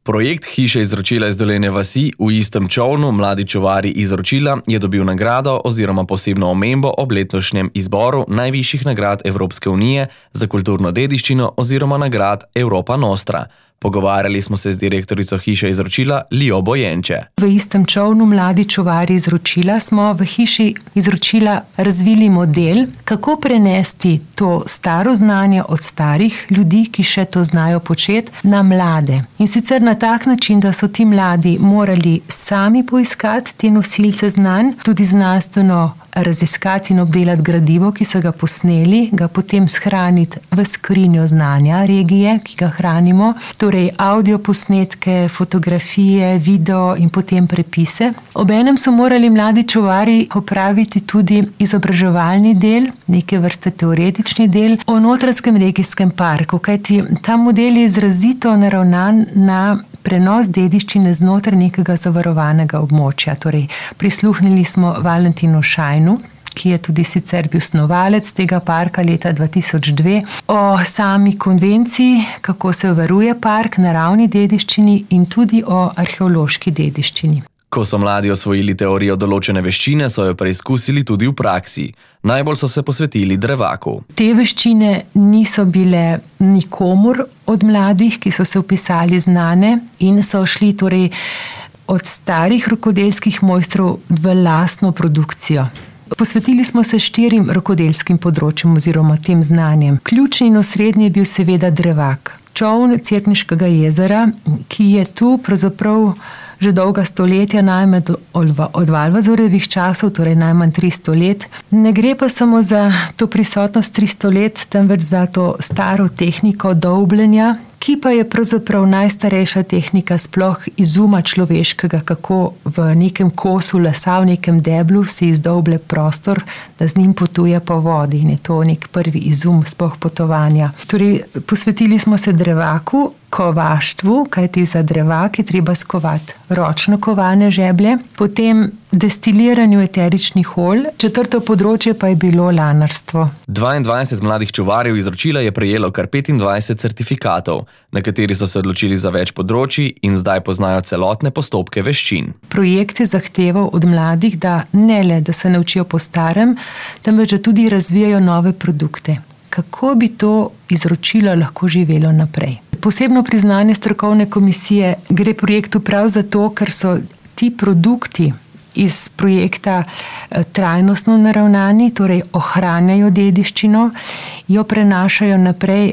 Projekt Hiša izročila iz Dolenje vasi v istem čolnu Mladi čuvarji izročila je dobil nagrado oziroma posebno omembo ob letošnjem izboru najvišjih nagrad Evropske unije za kulturno dediščino oziroma nagrad Europa Nostra. Pogovarjali smo se z direktorico Hiše izročila Lijo Bojenče. V istem čolnu Mladi čuvarji izročila smo v Hiši izročila razvili model, kako prenesti to staro znanje od starih ljudi, ki še to znajo početi, na mlade. In sicer na tak način, da so ti mladi morali sami poiskati te nosilce znanj, tudi znanstveno raziskati in obdelati gradivo, ki so ga posneli, ga potem shraniti v skrinjo znanja regije, ki ga hranimo, torej audio posnetke, fotografije, video in potem prepise. Obenem so morali mladi čuvarji opraviti tudi izobraževalni del, neke vrste teoretični del o Notranjskem regijskem parku, kajti ta model je izrazito naravnan na prenos dediščine znotraj nekega zavarovanega območja. Torej, prisluhnili smo Valentinu Šajnu, ki je tudi sicer bil snovalec tega parka leta 2002, o sami konvenciji, kako se varuje park, naravni dediščini in tudi o arheološki dediščini. Ko so mladi osvojili teorijo določene veščine, so jo preizkusili tudi v praksi. Najbolj so se posvetili drevaku. Te veščine niso bile nikomur od mladih, ki so se vpisali znane in so šli torej od starih rokodelskih mojstrov v lastno produkcijo. Posvetili smo se 4 rokodelskim področjem oziroma tem znanjem. Ključni in osrednji je bil seveda drevak. Čoln Cerkniškega jezera, ki je tu pravzaprav že dolga stoletja, najmanj od Valvazorjevih časov, torej najmanj 300 let. Ne gre pa samo za to prisotnost 300 let, temveč za to staro tehniko dolbljenja, ki pa je pravzaprav najstarejša tehnika sploh izuma človeškega, kako v nekem kosu lesa, v nekem deblu se izdolble prostor, da z njim potuje po vodi in je to nek prvi izum sploh potovanja. Torej, posvetili smo se drevaku, kovaštvu, kajti za drevak je treba skovati ročno kovane žeblje, potem destiliranju eteričnih olj, 4. področje pa je bilo lanarstvo. 22 mladih čuvarjev izročila je prejelo kar 25 certifikatov, na kateri so se odločili za več področij in zdaj poznajo celotne postopke veščin. Projekt je zahteval od mladih, da ne le, da se naučijo po starem, temveč da tudi razvijajo nove produkte. Kako bi to izročilo lahko živelo naprej? Posebno priznanje strokovne komisije gre projektu prav zato, ker so ti produkti iz projekta trajnostno naravnani, torej ohranjajo dediščino, jo prenašajo naprej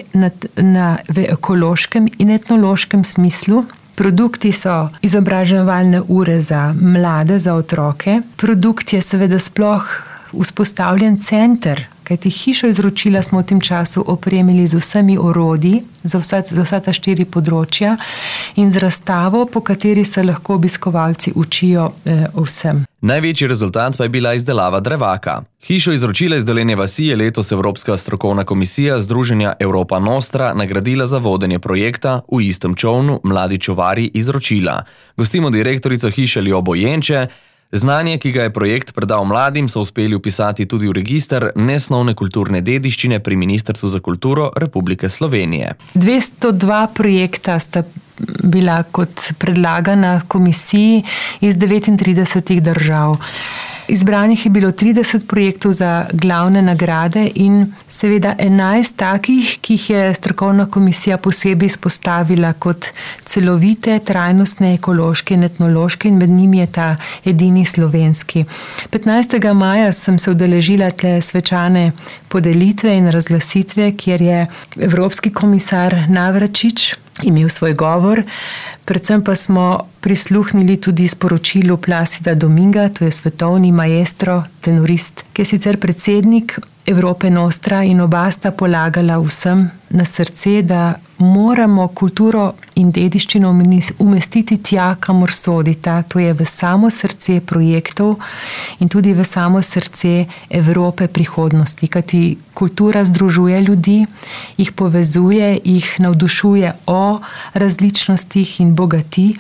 v ekološkem in etnološkem smislu. Produkti so izobraževalne ure za mlade, za otroke. Produkt je seveda sploh vzpostavljen center, kajti Hišo izročila smo v tem času opremili z vsemi orodji, za vsa ta 4 področja in z razstavo, po kateri se lahko obiskovalci učijo vsem. Največji rezultat pa je bila izdelava drevaka. Hišo izročila iz Dolenje vasi je letos Evropska strokovna komisija Združenja Europa Nostra nagradila za vodenje projekta v istem čolnu Mladi čuvarji izročila. Gostimo direktorico Hiše Lijo Bojenče. Znanje, ki ga je projekt predal mladim, so uspeli vpisati tudi v register nesnovne kulturne dediščine pri Ministrstvu za kulturo Republike Slovenije. 202 projekta sta bila kot predlagana komisiji iz 39 držav. Izbranih je bilo 30 projektov za glavne nagrade in seveda 11 takih, ki jih je strokovna komisija posebej izpostavila kot celovite, trajnostne, ekološke in etnološke in med njimi je ta edini slovenski. 15. maja sem se udeležila tle svečane podelitve in razglasitve, kjer je Evropski komisar Navračič imel svoj govor, predvsem pa smo prisluhnili tudi sporočilu Plácida Dominga, to je svetovni maestro, tenorist, ki je sicer predsednik Europe Nostra in oba sta polagala vsem na srce, da moramo kulturo in dediščino umestiti tja, kamor sodita, to je v samo srce projektov in tudi v samo srce Evrope prihodnosti, kajti kultura združuje ljudi, jih povezuje, jih navdušuje o različnostih in bogati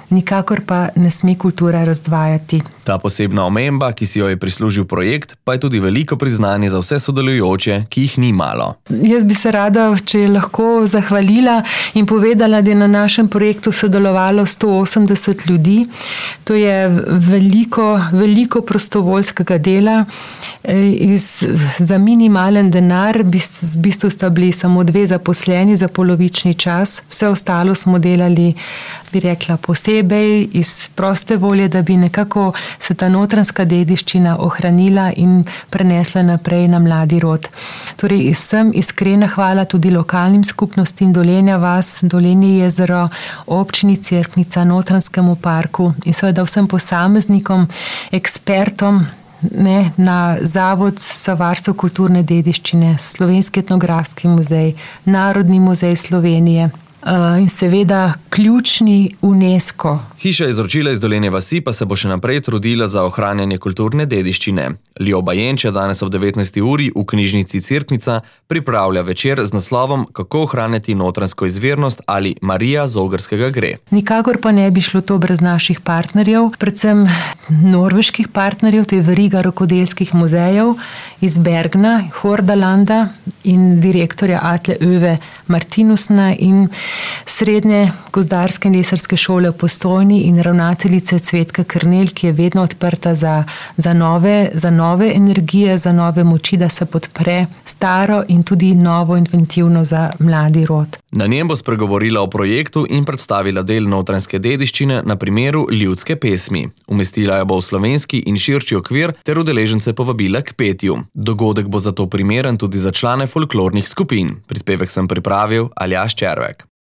nikakor pa ne sme kultura razdvajati. Ta posebna omemba, ki si jo je prislužil projekt, pa je tudi veliko priznanje za vse sodelujoče, ki jih ni malo. Jaz bi se rada, če lahko, zahvalila in povedala, da je na našem projektu sodelovalo 180 ljudi. To je veliko prostovoljskega dela. Za minimalen denar v bistvu sta bili samo 2 zaposleni za polovični čas. Vse ostalo smo delali, bi rekla, posebej iz proste volje, da bi nekako se ta notranjska dediščina ohranila in prenesla naprej na mladi rod. Torej, vsem iskrena hvala tudi lokalnim skupnostim Dolenja vas, Dolenje jezero, občini Cerknica, Notranjskemu parku in seveda vsem posameznikom, ekspertom, na Zavod za varstvo kulturne dediščine, Slovenski etnografski muzej, Narodni muzej Slovenije in seveda ključni UNESCO. Hiša izročila iz Dolenje vasi pa se bo še naprej trudila za ohranjanje kulturne dediščine. Ljoba Jenče danes ob 19. uri v knjižnici Cerknica pripravlja večer z naslovom Kako ohranjati notranjsko izvirnost ali Marija z Ogrskega gre. Nikakor pa ne bi šlo to brez naših partnerjev, predvsem norveških partnerjev, to je veriga rokodelskih muzejev iz Bergna, Hordalanda in direktorja Atle Öve Martinusna in Srednje gozdarske in lesarske šole v Postojni in ravnateljice Cvetka Krnel, ki je vedno odprta za nove energije, za nove moči, da se podpre staro in tudi novo inventivno za mladi rod. Na njem bo spregovorila o projektu in predstavila del notranjske dediščine na primeru ljudske pesmi. Umestila jo bo v slovenski in širši okvir ter udeležence povabila k petju. Dogodek bo zato primeren tudi za člane folklornih skupin. Prispevek sem pripravil Aljaž Červek.